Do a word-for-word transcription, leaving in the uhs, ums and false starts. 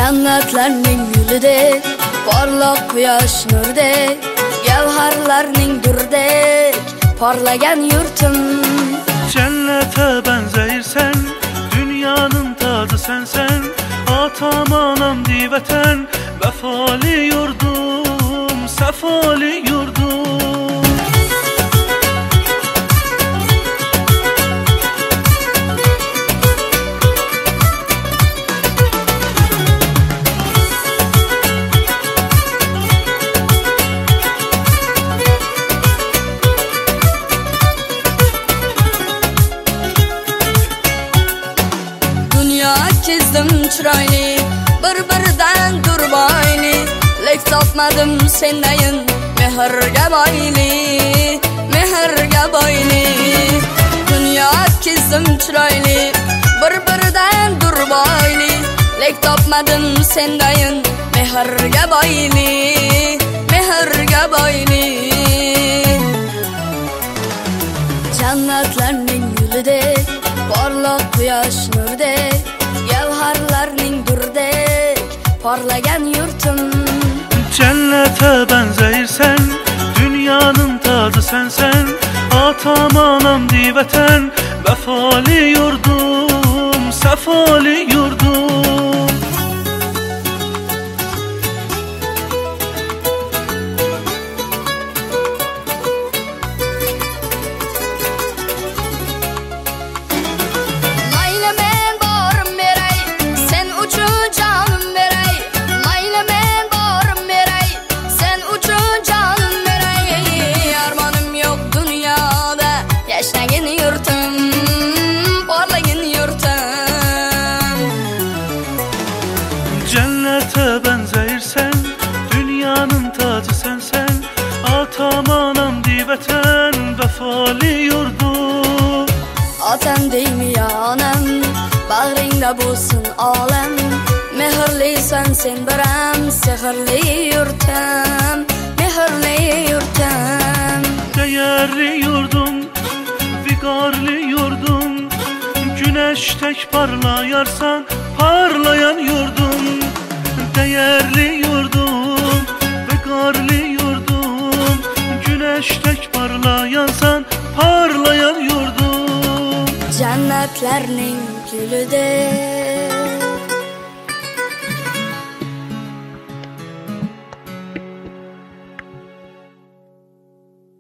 Jannatlarning gulidek, porloq quyosh nurdek, gavharlarning durdek parlagan yurtim. Cennete benzeyirsen, dünyanın tadı sensen, atam anam diveten, vefali yurdum, sefali yurdum. Çizdim chiroyli, bir-biridan turboyli, lek topmadim sendayin mehrga boyli, mehrga boyli. Dunyo chizdim chiroyli, bir-biridan turboyli, lek topmadim sendayin mehrga boyli, mehrga boyli. Jannatlarning gulidek, porloq quyosh nurdek, gavharlarning durdek parlagan yurtim. Cennete benzeyirsen, dünyanın tadı sensen, atam anam diveten, vefali yurdum, sefali yurdum. Cennete benzeyirsen, dünyanın tadı sensen, atam anam diveten, vefali yurdum. Otam deymi ya onam, bag'ringda bo'lsin olam, mehrlisan sen biram, sehrli yurtim, mehrli yurtim. Değerli yurdum, vigarli yurdum, güneştek parlayarsan, parlayan yurdum. Değerli yurdum, vigarli yurdum, güneştek parlayansan, parlayan yurdum. Jannatlarning gulidek,